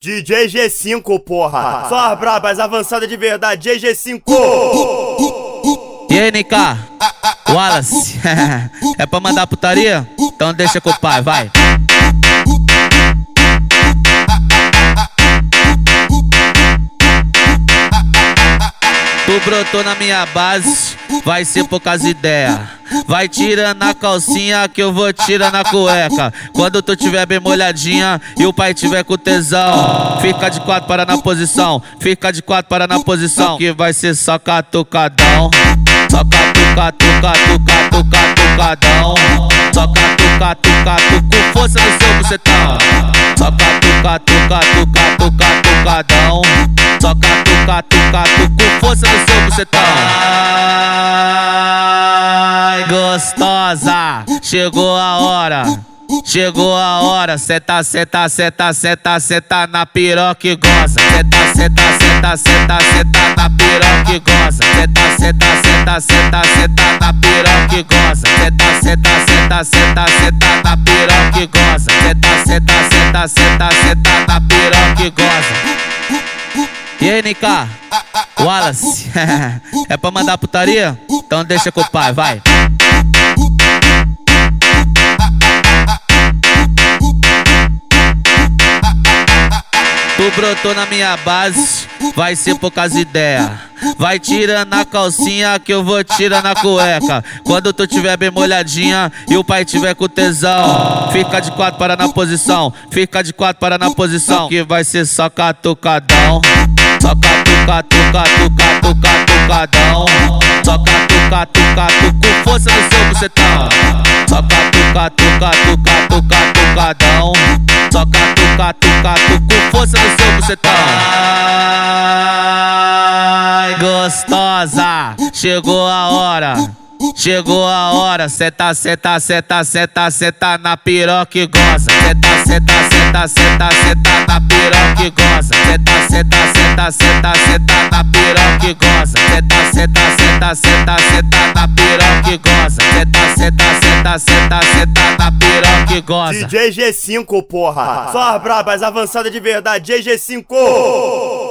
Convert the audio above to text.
DJ G5, porra. Só as brabas avançadas de verdade, G5. E aí, NK, Wallace, é pra mandar putaria? Então deixa com o pai, vai. Tu brotou na minha base, vai ser poucas ideias. Vai tirando a calcinha que eu vou tirando a cueca. Quando tu tiver bem molhadinha e o pai tiver com tesão, fica de quatro para na posição, fica de quatro para na posição, que vai ser só catucadão. Só catucadão. Só catucadão, com força no seu bucetão. Só catucadão. Só catucado, com força no seu bucetão. Ai, gostosa, chegou a hora. Chegou a hora, senta na piroca e goza. Senta na piroca e goza. Senta na piroca e goza. Senta na piroca e goza. Senta na piroca e goza. E aí, NK, Wallace, é pra mandar putaria? Então deixa com o pai, vai. Tu brotou na minha base, vai ser poucas ideias. Vai tirando a calcinha que eu vou tirando a cueca. Quando tu tiver bem molhadinha e o pai tiver com tesão, fica de quatro para na posição, fica de quatro para na posição, que vai ser só catucadão. Só catucadão. Só catucado, com força no seu bucetão. Só catucadão. Só catucado, com força no seu bucetão. Ai, gostosa, chegou a hora. Chegou a hora, senta na piroca e goza. Senta na piroca e goza. Senta na piroca e goza. Senta na piroca e goza. Senta na piroca e goza. DJ G5, porra. Só as brabas avançadas de verdade, G5.